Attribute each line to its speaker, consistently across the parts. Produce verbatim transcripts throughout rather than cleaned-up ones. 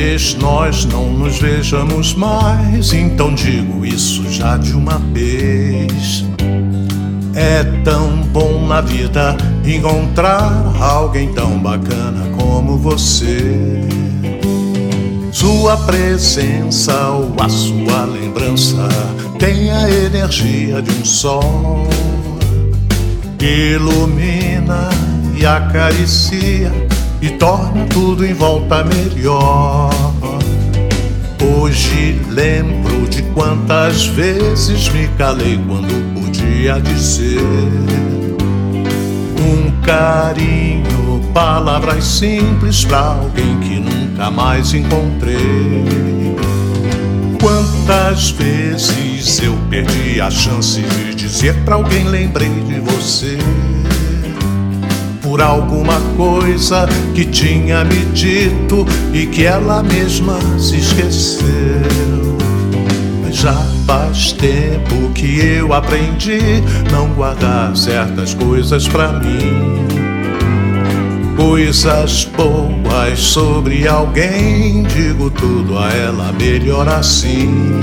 Speaker 1: talvez nós não nos vejamos mais, então digo isso já de uma vez. É tão bom na vida encontrar alguém tão bacana como você. Sua presença ou a sua lembrança tem a energia de um sol, ilumina e acaricia e torna tudo em volta melhor. Hoje lembro de quantas vezes me calei quando podia dizer um carinho, palavras simples pra alguém que nunca mais encontrei. Quantas vezes eu perdi a chance de dizer pra alguém lembrei de você, por alguma coisa que tinha me dito e que ela mesma se esqueceu. Mas já faz tempo que eu aprendi não guardar certas coisas pra mim. Coisas boas sobre alguém, digo tudo a ela, melhor assim.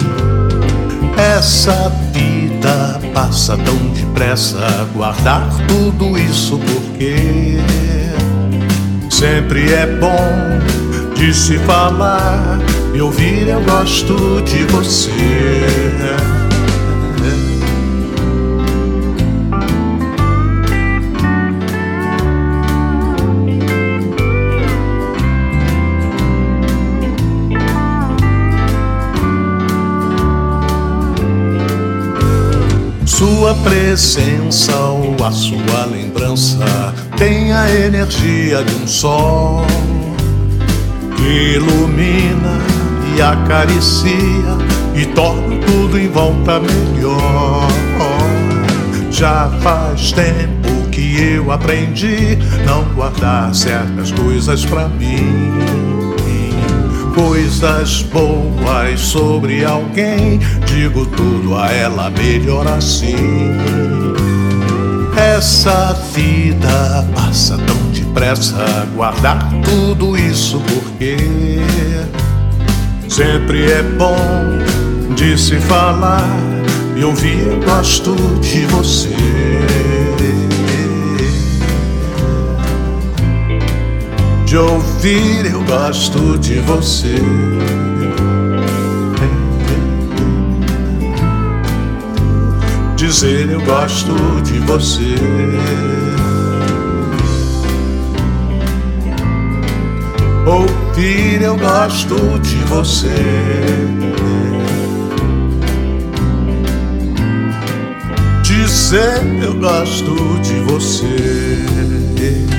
Speaker 1: Essa vida passa tão depressa, guardar tudo isso porque sempre é bom de se falar e ouvir eu gosto de você. Sua presença ou a sua lembrança tem a energia de um sol, que ilumina e acaricia e torna tudo em volta melhor. Já faz tempo que eu aprendi não guardar certas coisas pra mim. Coisas boas sobre alguém, digo tudo a ela, melhor assim. Essa vida passa tão depressa, guardar tudo isso porque sempre é bom de se falar e ouvir eu gosto de você. De ouvir eu gosto de você. Dizer eu gosto de você. Ouvir eu gosto de você. Dizer eu gosto de você.